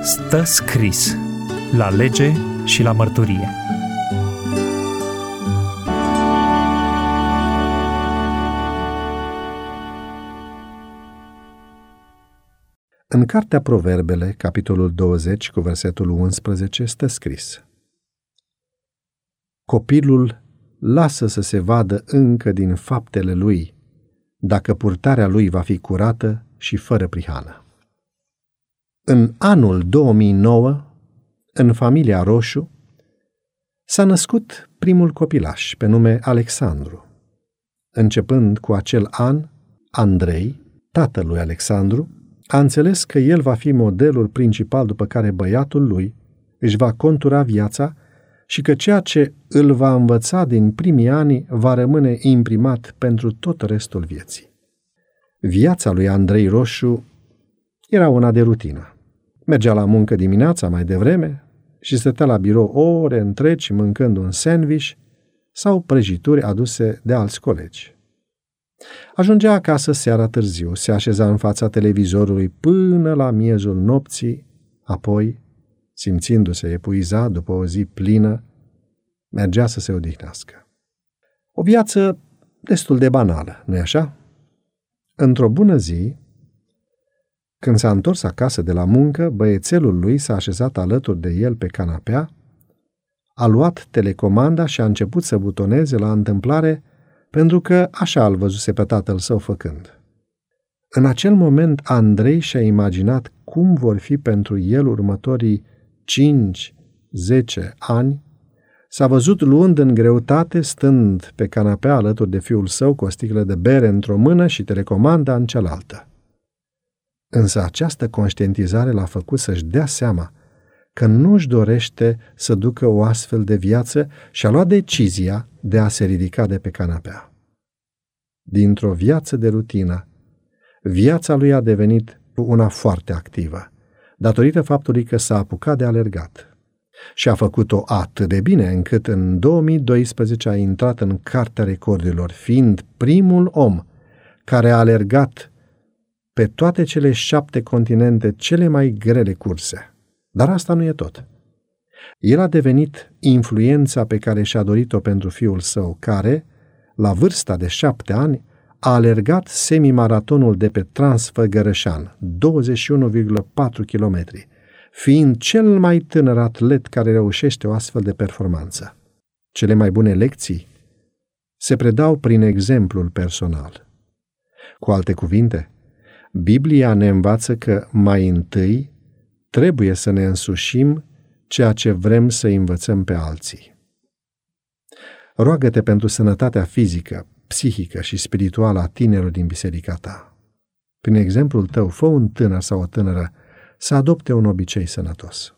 Stă scris la lege și la mărturie. În cartea Proverbele, capitolul 20, cu versetul 11, stă scris: Copilul lasă să se vadă încă din faptele lui, dacă purtarea lui va fi curată și fără prihană. În anul 2009, în familia Roșu, s-a născut primul copilaș, pe nume Alexandru. Începând cu acel an, Andrei, tatăl lui Alexandru, a înțeles că el va fi modelul principal după care băiatul lui își va contura viața și că ceea ce îl va învăța din primii ani va rămâne imprimat pentru tot restul vieții. Viața lui Andrei Roșu era una de rutină. Mergea la muncă dimineața mai devreme și stătea la birou ore întregi mâncând un sandwich sau prăjituri aduse de alți colegi. Ajungea acasă seara târziu, se așeza în fața televizorului până la miezul nopții, apoi, simțindu-se epuizat după o zi plină, mergea să se odihnească. O viață destul de banală, nu-i așa? Într-o bună zi, când s-a întors acasă de la muncă, băiețelul lui s-a așezat alături de el pe canapea, a luat telecomanda și a început să butoneze la întâmplare, pentru că așa îl văzuse pe tatăl său făcând. În acel moment, Andrei și-a imaginat cum vor fi pentru el următorii 5-10 ani. S-a văzut luând în greutate, stând pe canapea alături de fiul său cu o sticlă de bere într-o mână și telecomanda în cealaltă. Însă această conștientizare l-a făcut să-și dea seama că nu-și dorește să ducă o astfel de viață și a luat decizia de a se ridica de pe canapea. Dintr-o viață de rutină, viața lui a devenit una foarte activă, datorită faptului că s-a apucat de alergat. Și a făcut-o atât de bine încât în 2012 a intrat în Cartea Recordurilor, fiind primul om care a alergat pe toate cele 7 continente cele mai grele curse. Dar asta nu e tot. El a devenit influența pe care și-a dorit-o pentru fiul său, care, la vârsta de 7 ani, a alergat semimaratonul de pe Transfăgărășan, 21,4 km, fiind cel mai tânăr atlet care reușește o astfel de performanță. Cele mai bune lecții se predau prin exemplul personal. Cu alte cuvinte, Biblia ne învață că mai întâi trebuie să ne însușim ceea ce vrem să învățăm pe alții. Roagă-te pentru sănătatea fizică, psihică și spirituală a tinerilor din biserica ta. Prin exemplul tău, fă un tânăr sau o tânără să adopte un obicei sănătos.